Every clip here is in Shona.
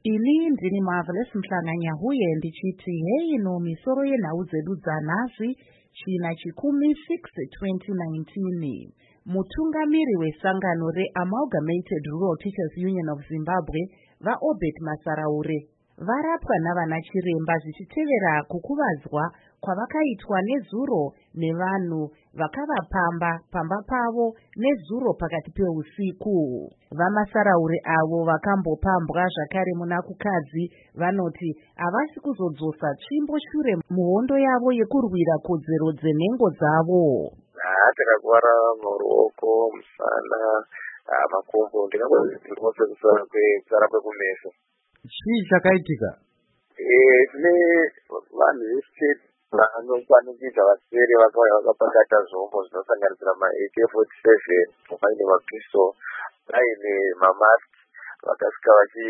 Ini ndini Marvelous Mhlanganya huye ndichiti hei no misoro yenhau dzedu dzanhasi china chikumi 6 2019. Mutungamiri wesangano reAmalgamated Rural Teachers Union of Zimbabwe vaObert Masaraure varapwa navana chiremba zvichitevera kukuvadzwa kwavakaitwa nezuro nevanhu vakavapamba pamba pavo nezuro pakati peusiku. Vamasaraure avo vakambopambwa zvakare muna kukadzi vanoti havasi kuzodzosa tsvimbo shure muhondo yavo yekurwira kodzero dzenhengo dzavo. Takakwara muruoko, musana, makumbo, ndinongozvirwose kusara kwekumeso. Chii chakaitika? Tine vanhu vesiteti vanokwanikidza vasere vakauya vakapakata zvombo zvinosanganisira ma AK-47 vaine mapistol vaine mamasiki vakasvika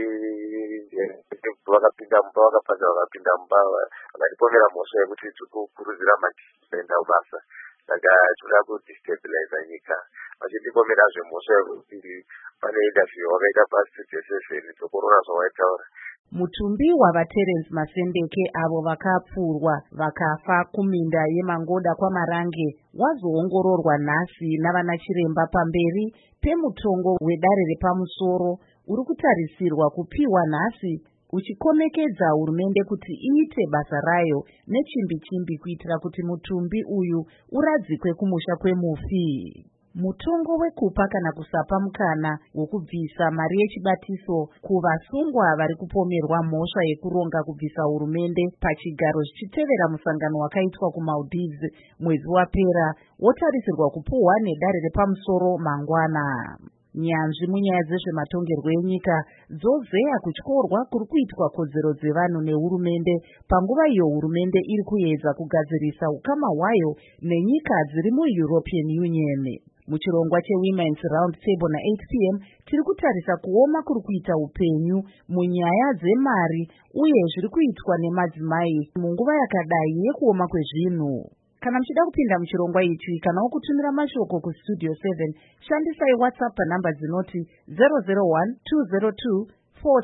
vakapinda mumba vakapanza vakapinda mumba vakatipomera mhosva yekuti tiri kukurudzira kuenda kubasa. Saka toda kudestabiliza nyika vachitipomera zvemhosva yekuti pane interview wakaita paStudio 7 dzokorora zvawaitaura. Mutumbi wavaTerence Masendeke avo vakapfurwa vakafa kuminda yeMangoda kwaMarange wazoongororwa nhasi navana chiremba pamberi pemutongo wedare repamusoro uri kutarisirwa kupiwa nhasi uchikomekedza hurumende kuti iite basa rayo nechimbi-chimbi kuitira kuti mutumbi uyu uradzikwe kumusha kwemufi. Mutongo wekupa kana kusapa mukana wokubvisa mari yechibatiso kuvasungwa vari kupomerwa mhosva yekuronga kubvisa hurumende pachigaro zvichitevera musangano wakaitwa kuMaldives mwezi wapera wotarisirwa kupuhwa nedare repamusoro mangwana. Nyanzvi munyaya dzezvematongerwo enyika dzozeya kutyorwa kuri kuitwa kodzero dzevanhu nehurumende panguva iyo hurumende iri kuedza kugadzirisa ukama hwayo nenyika dziri muEuropean Union. Muchirongwa cheWomen's Round Table na8 p.m. tiri kutarisa kuoma kuri kuita upenyu munyaya dzemari uye zviri kuitwa nemadzimai munguva yakadai yekuoma kwezvinhu. Kana muchida kupinda muchirongwa ichi kanawo kutumira mashoko kuStudio 7 shandisai WhatsApp panhamba dzinoti 001-202-465-0318.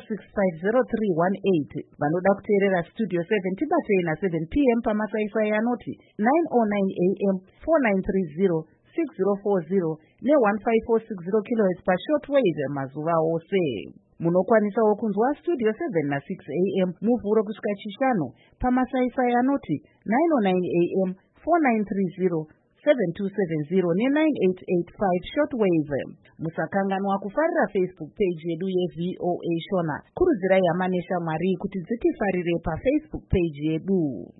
Vanoda kuteerera Studio 7 tibatei na7 p.m. pamasaisai anoti 9:09 a.m. 4930 6040 ne1540 kHz pashortwave mazuva ose. Munokwanisawo kunzwa Studio 7 na 6 a.m. muvhuro kusvika chishanu pamasaisai anoti 9:09 a.m. 4930 7270 ne9885 shortwave. Musakanganwa kufarira Facebook page yedu yeVOA Shona. Kurudzirai hama neshamwari kuti dzitifarire paFacebook page yedu.